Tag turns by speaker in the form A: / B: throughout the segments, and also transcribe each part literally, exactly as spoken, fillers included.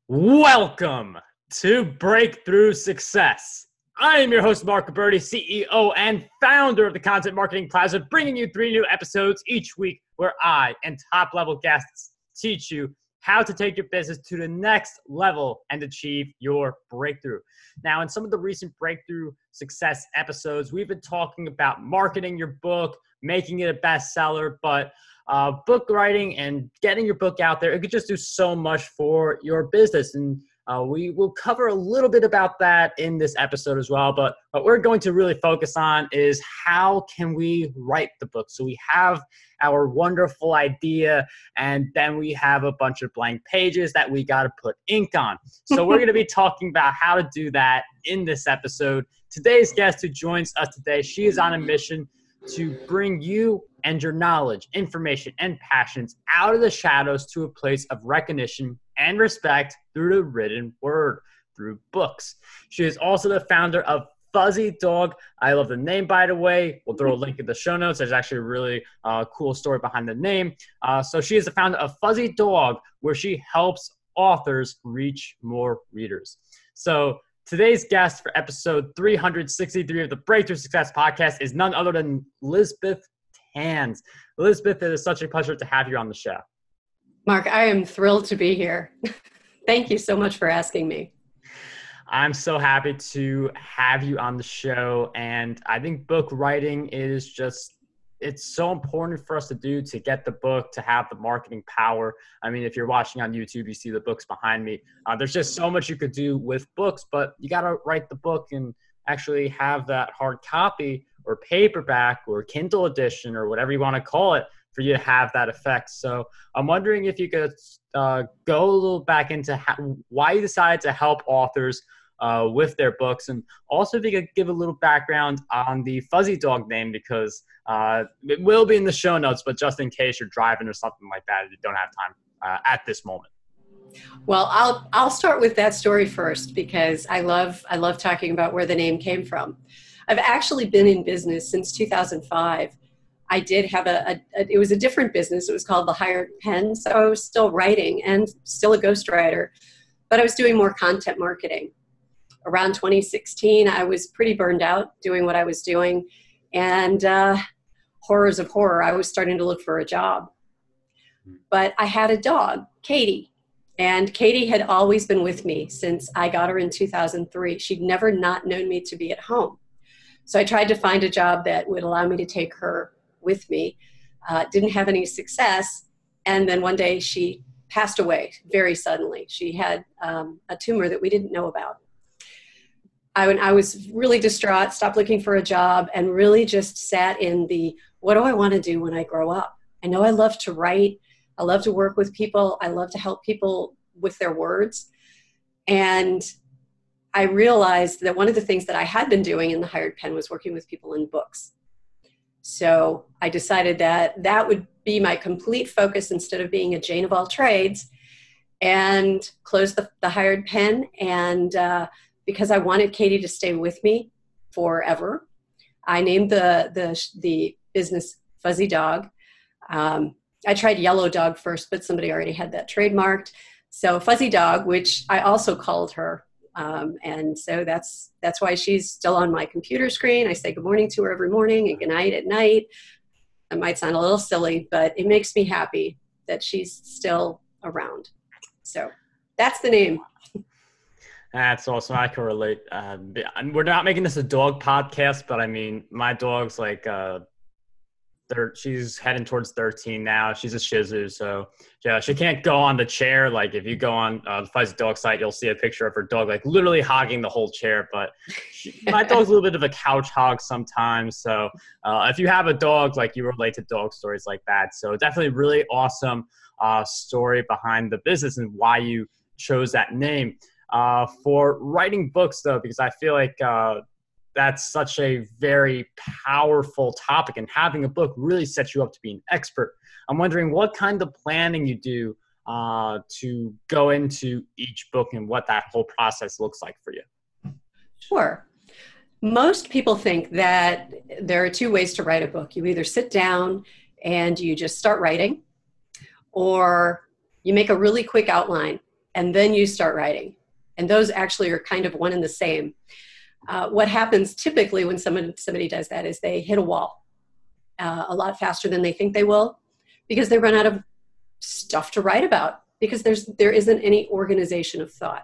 A: Welcome to Breakthrough Success. I am your host, Mark Berti, C E O and founder of the Content Marketing Plaza, bringing you three new episodes each week where I and top-level guests teach you how to take your business to the next level and achieve your breakthrough. Now, in some of the recent Breakthrough Success episodes, we've been talking about marketing your book, making it a bestseller, but uh, book writing and getting your book out there, it could just do so much for your business. And uh, we will cover a little bit about that in this episode as well. But what we're going to really focus on is how can we write the book? So we have our wonderful idea, and then we have a bunch of blank pages that we got to put ink on. So we're going to be talking about how to do that in this episode. Today's guest who joins us today, she is on a mission to bring you and your knowledge, information, and passions out of the shadows to a place of recognition and respect through the written word, through books. She is also the founder of Fuzzy Dog. I love the name, by the way. We'll throw a link in the show notes. There's actually a really uh, cool story behind the name. Uh, so she is the founder of Fuzzy Dog, where she helps authors reach more readers. So today's guest for episode three hundred sixty-three of the Breakthrough Success Podcast is none other than Elizabeth Tanz. Elizabeth, it is such a pleasure to have you on the show.
B: Mark, I am thrilled to be here. Thank you so much for asking me.
A: I'm so happy to have you on the show. And I think book writing is just, it's so important for us to do, to get the book, to have the marketing power. I mean, if you're watching on YouTube, you see the books behind me. Uh, there's just so much you could do with books, but you got to write the book and actually have that hard copy or paperback or Kindle edition or whatever you want to call it for you to have that effect. So I'm wondering if you could uh, go a little back into how, why you decided to help authors uh, with their books. And also if you could give a little background on the Fuzzy Dog name, because uh, it will be in the show notes, but just in case you're driving or something like that, you don't have time uh, at this moment.
B: Well, I'll I'll start with that story first, because I love I love talking about where the name came from. I've actually been in business since two thousand five. I did have a, a, a it was a different business. It was called The Hired Pen. So I was still writing and still a ghostwriter, but I was doing more content marketing. Around twenty sixteen, I was pretty burned out doing what I was doing, and uh, horrors of horror, I was starting to look for a job. But I had a dog, Katie. And Katie had always been with me since I got her in two thousand three. She'd never not known me to be at home. So I tried to find a job that would allow me to take her with me. Uh, didn't have any success. And then one day she passed away very suddenly. She had um, a tumor that we didn't know about. I, I was really distraught, stopped looking for a job, and really just sat in the, what do I want to do when I grow up? I know I love to write. I love to work with people. I love to help people with their words. And I realized that one of the things that I had been doing in The Hired Pen was working with people in books. So I decided that that would be my complete focus instead of being a Jane of all trades, and closed the, the Hired Pen. And uh, because I wanted Katie to stay with me forever, I named the, the, the business Fuzzy Dog. Um, I tried Yellow Dog first, but somebody already had that trademarked. So Fuzzy Dog, which I also called her. Um, and so that's that's why she's still on my computer screen. I say good morning to her every morning and good night at night. It might sound a little silly, but it makes me happy that she's still around. So that's the name.
A: That's awesome. I can relate. Uh, we're not making this a dog podcast, but I mean, my dog's like uh, – Thir- she's heading towards thirteen now. She's a Shih Tzu, so yeah, she can't go on the chair. Like if you go on uh, the Fuzzy Dog site, you'll see a picture of her dog like literally hogging the whole chair. But she, my dog's a little bit of a couch hog sometimes. So uh, if you have a dog, like you relate to dog stories like that. So definitely really awesome uh, story behind the business and why you chose that name. Uh, for writing books though, because I feel like uh, that's such a very powerful topic, and having a book really sets you up to be an expert. I'm wondering what kind of planning you do uh, to go into each book and what that whole process looks like for you.
B: Sure. Most people think that there are two ways to write a book. You either sit down and you just start writing, or you make a really quick outline and then you start writing. And those actually are kind of one and the same. Uh, what happens typically when someone, somebody does that is they hit a wall uh, a lot faster than they think they will, because they run out of stuff to write about, because there's there isn't any organization of thought.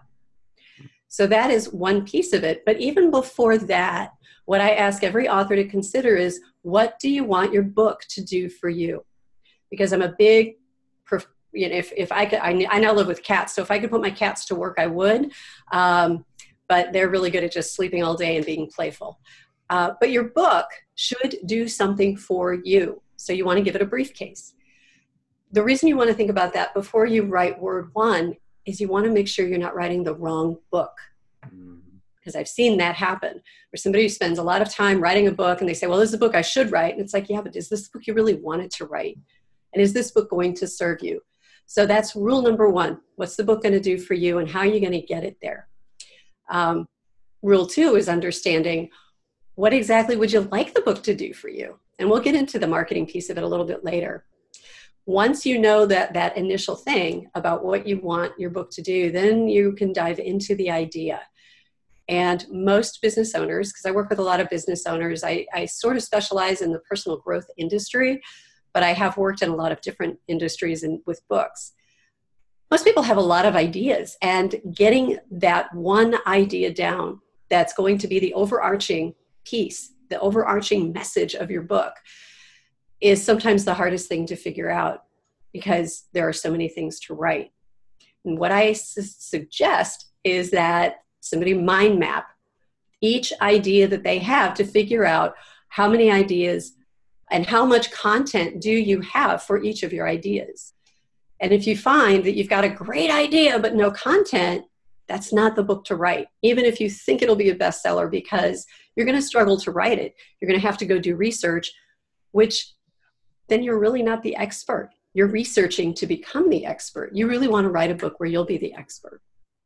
B: So that is one piece of it. But even before that, what I ask every author to consider is, what do you want your book to do for you? Because I'm a big, you know, if, if I could, I, I now live with cats, so if I could put my cats to work, I would. Um, but they're really good at just sleeping all day and being playful. Uh, but your book should do something for you. So you want to give it a briefcase. The reason you want to think about that before you write word one is you want to make sure you're not writing the wrong book. Because I've seen that happen, where somebody who spends a lot of time writing a book and they say, well, this is a book I should write. And it's like, yeah, but is this the book you really wanted to write? And is this book going to serve you? So that's rule number one. What's the book going to do for you, and how are you going to get it there? Um, rule two is understanding, what exactly would you like the book to do for you? And we'll get into the marketing piece of it a little bit later. Once you know that that initial thing about what you want your book to do, then you can dive into the idea. And most business owners, because I work with a lot of business owners, I, I sort of specialize in the personal growth industry, but I have worked in a lot of different industries and with books. Most people have a lot of ideas, and getting that one idea down that's going to be the overarching piece, the overarching message of your book, is sometimes the hardest thing to figure out, because there are so many things to write. And what I su- suggest is that somebody mind map each idea that they have to figure out how many ideas and how much content do you have for each of your ideas. And if you find that you've got a great idea but no content, that's not the book to write, even if you think it'll be a bestseller, because you're going to struggle to write it. You're going to have to go do research, which then you're really not the expert. You're researching to become the expert. You really want to write a book where you'll be the expert.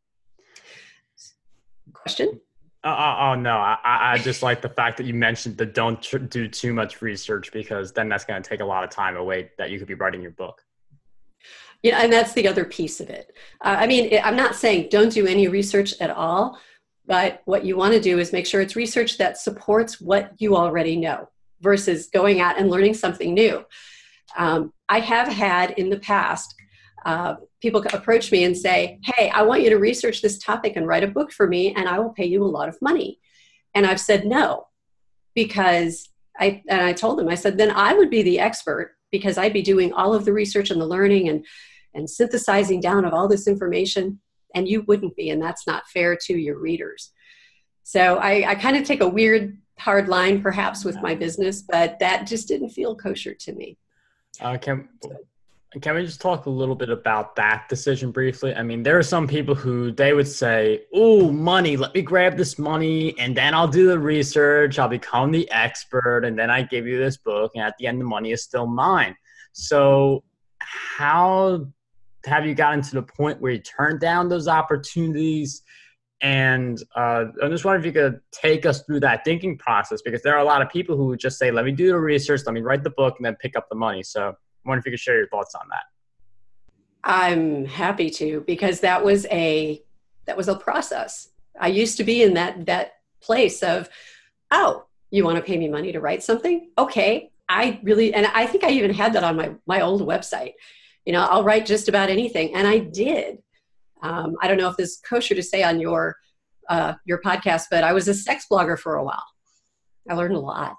B: Question?
A: Oh, oh, oh no, I, I just like the fact that you mentioned the don't tr- do too much research, because then that's going to take a lot of time away that you could be writing your book.
B: Yeah, and that's the other piece of it. Uh, I mean, I'm not saying don't do any research at all, but what you want to do is make sure it's research that supports what you already know versus going out and learning something new. Um, I have had in the past uh, people approach me and say, hey, I want you to research this topic and write a book for me, and I will pay you a lot of money. And I've said no, because I, and I told them, I said, then I would be the expert, because I'd be doing all of the research and the learning and, and synthesizing down of all this information, and you wouldn't be, and that's not fair to your readers. So I, I kind of take a weird, hard line perhaps with my business, but that just didn't feel kosher to me.
A: Uh, can can we just talk a little bit about that decision briefly? I mean, there are some people who they would say, "Oh, money, let me grab this money, and then I'll do the research. I'll become the expert, and then I give you this book, and at the end, the money is still mine." So, how have you gotten to the point where you turn down those opportunities? And uh, I'm just wondering if you could take us through that thinking process, because there are a lot of people who would just say, let me do the research, let me write the book, and then pick up the money. So I wonder if you could share your thoughts on that.
B: I'm happy to, because that was a that was a process. I used to be in that that place of, oh, you want to pay me money to write something? Okay. I really, and I think I even had that on my, my old website. You know, I'll write just about anything. And I did. Um, I don't know if this is kosher to say on your uh, your podcast, but I was a sex blogger for a while. I learned a lot,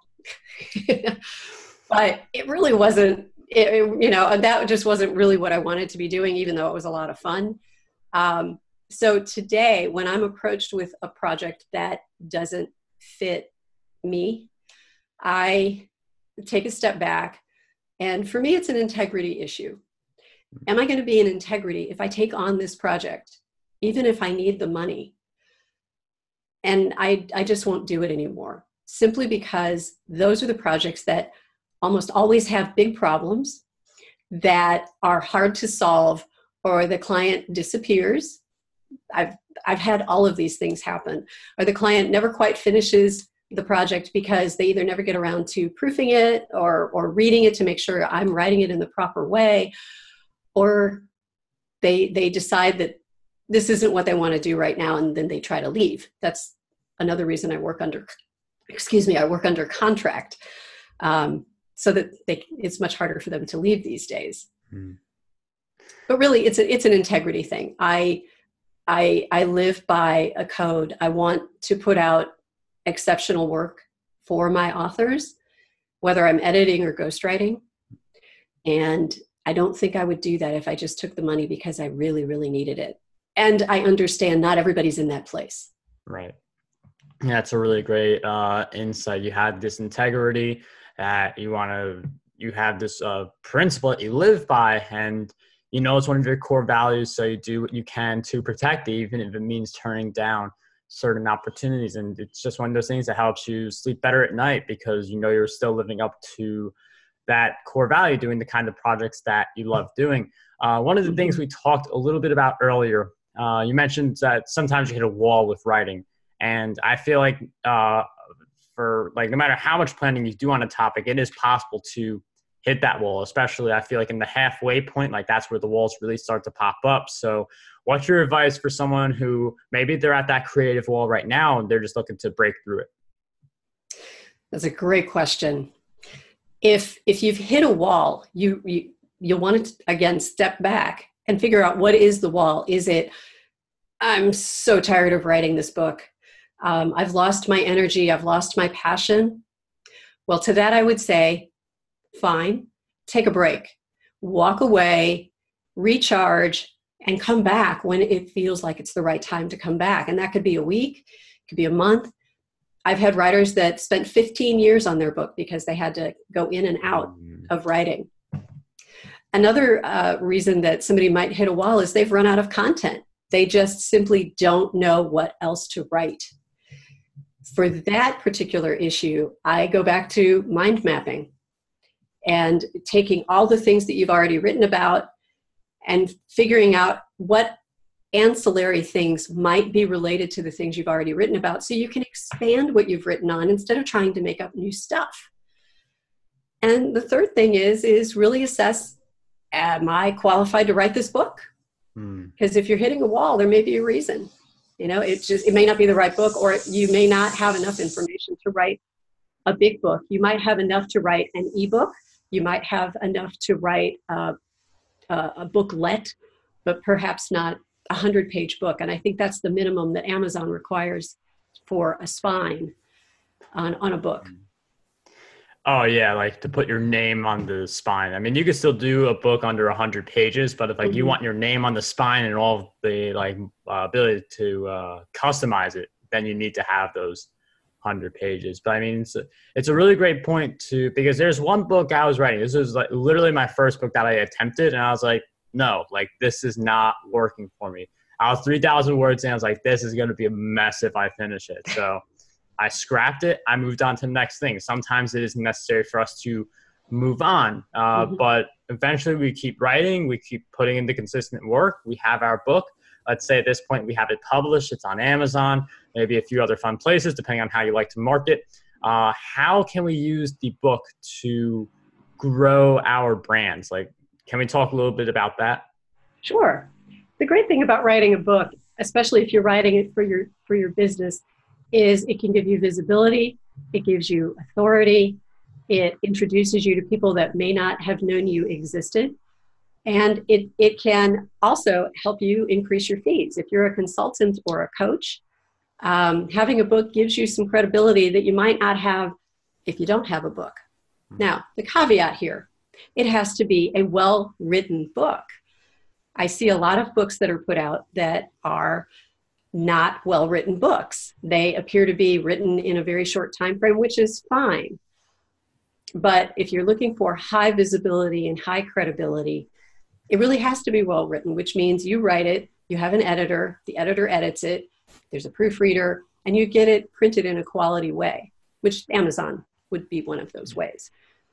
B: but it really wasn't. It, you know, that just wasn't really what I wanted to be doing, even though it was a lot of fun. Um, so today, when I'm approached with a project that doesn't fit me, I take a step back, and for me, it's an integrity issue. Am I going to be in integrity if I take on this project, even if I need the money? And I, I just won't do it anymore, simply because those are the projects that almost always have big problems that are hard to solve, or the client disappears. I've, I've had all of these things happen, or the client never quite finishes the project because they either never get around to proofing it or, or reading it to make sure I'm writing it in the proper way, or they they decide that this isn't what they want to do right now, and then they try to leave. That's another reason I work under, excuse me, I work under contract, um, so that they, it's much harder for them to leave these days. Mm. But really, it's a, it's an integrity thing. I, I, I live by a code. I want to put out exceptional work for my authors, whether I'm editing or ghostwriting. And I don't think I would do that if I just took the money because I really, really needed it. And I understand not everybody's in that place.
A: Right. That's a really great uh, insight. You had this integrity that you want to, you have this uh, principle that you live by, and you know it's one of your core values, so you do what you can to protect it, even if it means turning down certain opportunities. And it's just one of those things that helps you sleep better at night because you know you're still living up to that core value, doing the kind of projects that you love doing. Uh, one of the things we talked a little bit about earlier, uh, you mentioned that sometimes you hit a wall with writing. And I feel like uh, for like, no matter how much planning you do on a topic, it is possible to hit that wall, especially I feel like in the halfway point, like that's where the walls really start to pop up. So what's your advice for someone who maybe they're at that creative wall right now and they're just looking to break through it?
B: That's a great question. If if you've hit a wall, you, you you'll want to, again, step back and figure out what is the wall. Is it, I'm so tired of writing this book. Um, I've lost my energy. I've lost my passion. Well, to that I would say, fine, take a break, walk away, recharge, and come back when it feels like it's the right time to come back. And that could be a week, it could be a month. I've had writers that spent fifteen years on their book because they had to go in and out of writing. Another uh, reason that somebody might hit a wall is they've run out of content. They just simply don't know what else to write. For that particular issue, I go back to mind mapping and taking all the things that you've already written about and figuring out what ancillary things might be related to the things you've already written about, so you can expand what you've written on instead of trying to make up new stuff. And the third thing is, is really assess, am I qualified to write this book? Because mm. if you're hitting a wall, there may be a reason. You know, it just, it may not be the right book, or you may not have enough information to write a big book. You might have enough to write an ebook. You might have enough to write uh, uh, a booklet, but perhaps not a hundred page book. And I think that's the minimum that Amazon requires for a spine on, on a book.
A: Oh yeah. Like to put your name on the spine. I mean, you could still do a book under a hundred pages, but if like mm-hmm. you want your name on the spine and all of the like uh, ability to uh, customize it, then you need to have those hundred pages. But I mean, it's a, it's a really great point to, because there's one book I was writing. This was like literally my first book that I attempted. And I was like, no, like this is not working for me. I was three thousand words and I was like, this is going to be a mess if I finish it. So I scrapped it. I moved on to the next thing. Sometimes it is necessary for us to move on. Uh, mm-hmm. But eventually we keep writing. We keep putting in the consistent work. We have our book. Let's say at this point we have it published. It's on Amazon, maybe a few other fun places, depending on how you like to market. Uh, how can we use the book to grow our brands? Like, can we talk a little bit about that?
B: Sure. The great thing about writing a book, especially if you're writing it for your for your business, is it can give you visibility, it gives you authority, it introduces you to people that may not have known you existed, and it, it can also help you increase your fees. If you're a consultant or a coach, um, having a book gives you some credibility that you might not have if you don't have a book. Now, the caveat here, it has to be a well-written book. I see a lot of books that are put out that are not well-written books. They appear to be written in a very short time frame, which is fine. But if you're looking for high visibility and high credibility, it really has to be well-written, which means you write it, you have an editor, the editor edits it, there's a proofreader, and you get it printed in a quality way, which Amazon would be one of those ways.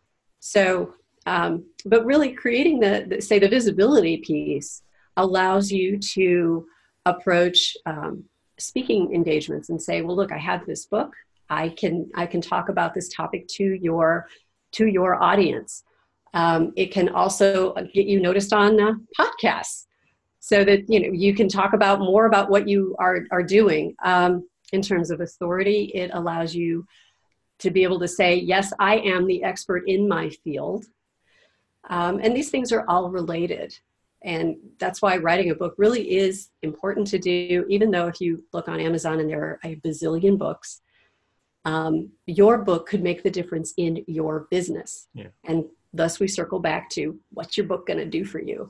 B: So, um, but really creating the, the, say, the visibility piece allows you to approach um, speaking engagements and say, well, look, I have this book. I can, I can talk about this topic to your, to your audience. Um, it can also get you noticed on uh, podcasts. so that, you know, you can talk about more about what you are, are doing. Um, in terms of authority, it allows you to be able to say, yes, I am the expert in my field. Um, and these things are all related. And that's why writing a book really is important to do, even though if you look on Amazon and there are a bazillion books, um, your book could make the difference in your business.
A: Yeah.
B: And thus we circle back to, what's your book going to do for you?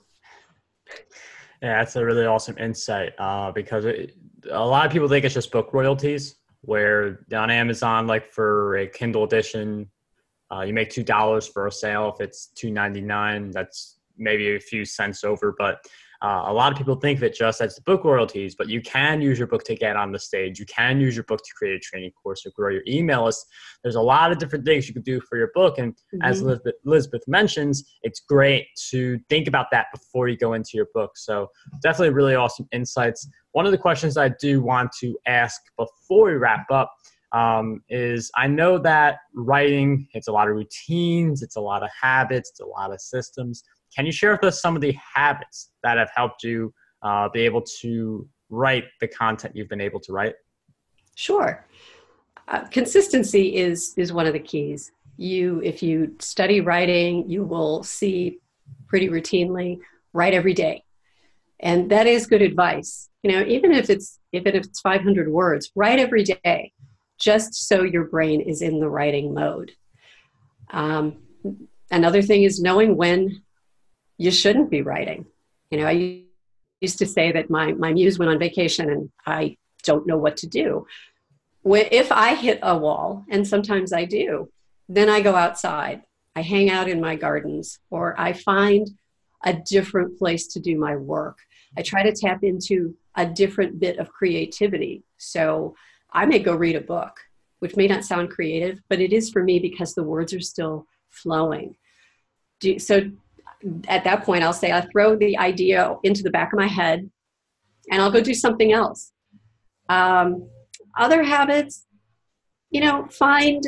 A: Yeah, that's a really awesome insight uh, because it, a lot of people think it's just book royalties, where on Amazon, like for a Kindle edition, uh, you make two dollars for a sale. If it's two ninety-nine, that's maybe a few cents over. But uh, a lot of people think of it just as the book royalties, but you can use your book to get on the stage. You can use your book to create a training course or grow your email list. There's a lot of different things you can do for your book. And mm-hmm. as Elizabeth, Elizabeth mentions, it's great to think about that before you go into your book. So definitely really awesome insights. One of the questions I do want to ask before we wrap up um, is, I know that writing, it's a lot of routines, it's a lot of habits, it's a lot of systems. Can you share with us some of the habits that have helped you uh, be able to write the content you've been able to write?
B: Sure. Uh, consistency is is one of the keys. You, if you study writing, you will see pretty routinely, write every day. And that is good advice. You know, even if it's, even if it's five hundred words, write every day, just so your brain is in the writing mode. Um, another thing is knowing when you shouldn't be writing. You know, I used to say that my, my muse went on vacation and I don't know what to do. If I hit a wall, and sometimes I do, then I go outside. I hang out in my gardens, or I find a different place to do my work. I try to tap into a different bit of creativity. So I may go read a book, which may not sound creative, but it is for me because the words are still flowing. Do, so at that point, I'll say, I'll throw the idea into the back of my head and I'll go do something else. Um, other habits, you know, find,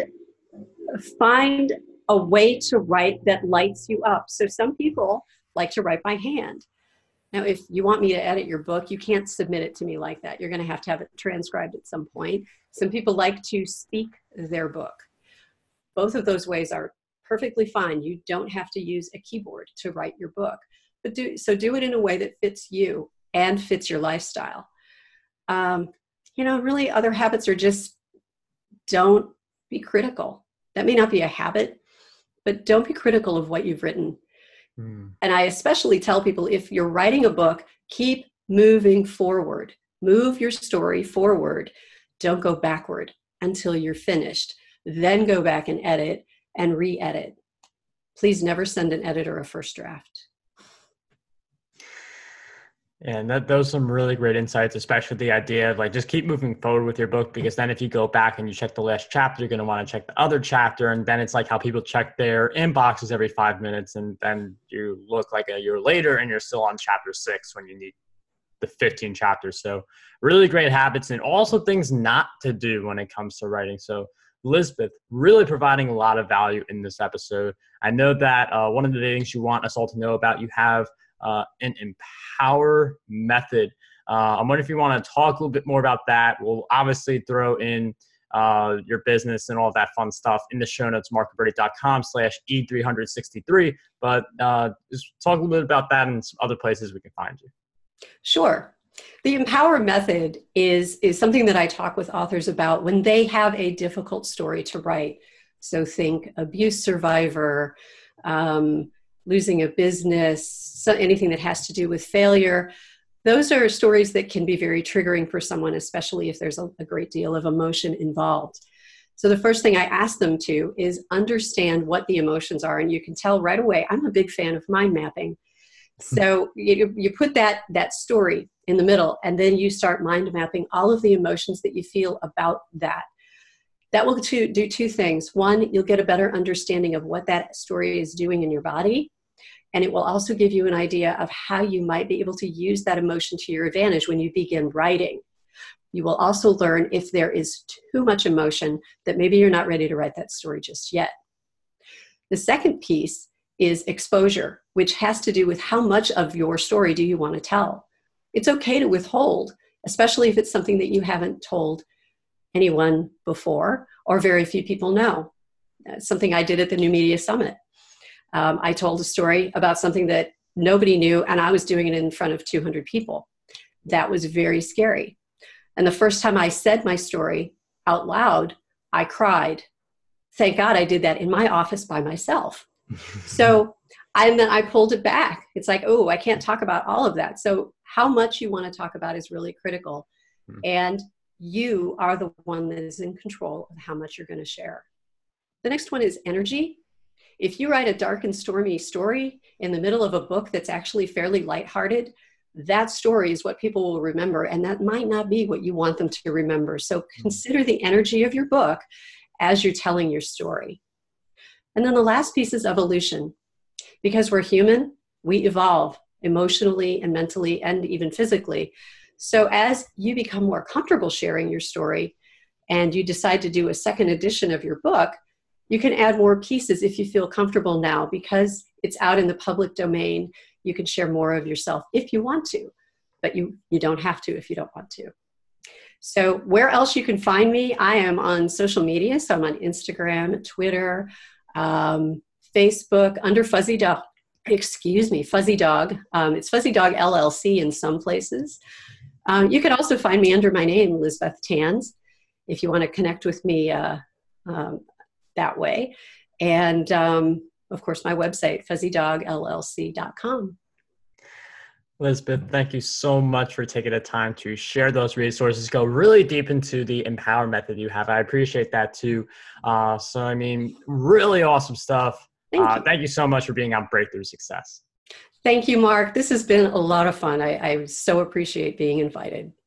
B: find a way to write that lights you up. So some people like to write by hand. Now, if you want me to edit your book, you can't submit it to me like that. You're going to have to have it transcribed at some point. Some people like to speak their book. Both of those ways are perfectly fine. You don't have to use a keyboard to write your book, but do so do it in a way that fits you and fits your lifestyle. Um, you know, really other habits are just, don't be critical. That may not be a habit, but don't be critical of what you've written. Mm. And I especially tell people, if you're writing a book, keep moving forward. Move your story forward. Don't go backward until you're finished. Then go back and edit and re-edit. Please never send an editor a first draft.
A: And that those are some really great insights, especially the idea of like, just keep moving forward with your book, because then if you go back and you check the last chapter, you're going to want to check the other chapter. And then it's like how people check their inboxes every five minutes. And then you look like a year later and you're still on chapter six when you need the fifteen chapters. So really great habits, and also things not to do when it comes to writing. So Elizabeth, really providing a lot of value in this episode. I know that uh, one of the things you want us all to know about, you have uh, an Empower method. Uh, I'm wondering if you want to talk a little bit more about that. We'll obviously throw in uh, your business and all that fun stuff in the show notes, marcoberti.com slash E363. But uh, just talk a little bit about that and some other places we can find you.
B: Sure. The Empower method is, is something that I talk with authors about when they have a difficult story to write. So think abuse survivor, um, losing a business, so anything that has to do with failure. Those are stories that can be very triggering for someone, especially if there's a, a great deal of emotion involved. So the first thing I ask them to is understand what the emotions are. And you can tell right away, I'm a big fan of mind mapping. So you, you put that, that story in the middle, and then you start mind mapping all of the emotions that you feel about that. That will do, do two things. One, you'll get a better understanding of what that story is doing in your body. And it will also give you an idea of how you might be able to use that emotion to your advantage when you begin writing. You will also learn if there is too much emotion that maybe you're not ready to write that story just yet. The second piece is exposure, which has to do with how much of your story do you want to tell. it's okay to withhold, especially if it's something that you haven't told anyone before or very few people know. That's something I did at the New Media Summit. Um, I told a story about something that nobody knew, and I was doing it in front of two hundred people. That was very scary. And the first time I said my story out loud, I cried. Thank God I did that in my office by myself. So I, and then I pulled it back. It's like, oh, I can't talk about all of that. So how much you want to talk about is really critical. Mm-hmm. And you are the one that is in control of how much you're going to share. The next one is energy. If you write a dark and stormy story in the middle of a book that's actually fairly lighthearted, that story is what people will remember, and that might not be what you want them to remember. So consider the energy of your book as you're telling your story. And then the last piece is evolution. Because we're human, we evolve emotionally and mentally and even physically. So as you become more comfortable sharing your story and you decide to do a second edition of your book, you can add more pieces if you feel comfortable now, because it's out in the public domain. You can share more of yourself if you want to, but you, you don't have to if you don't want to. So where else you can find me? I am on social media. So I'm on Instagram, Twitter, um, Facebook, under Fuzzy Dog, excuse me, Fuzzy Dog. Um, it's Fuzzy Dog L L C in some places. Um, you can also find me under my name, Lizbeth Tanz, if you want to connect with me uh, um, that way. And um, of course, my website, fuzzy dog L L C dot com.
A: Lizbeth, thank you so much for taking the time to share those resources, go really deep into the Empower method you have. I appreciate that too. Uh, so, I mean, really awesome stuff. Thank you. Uh, thank you so much for being on Breakthrough Success.
B: Thank you, Mark. This has been a lot of fun. I, I so appreciate being invited.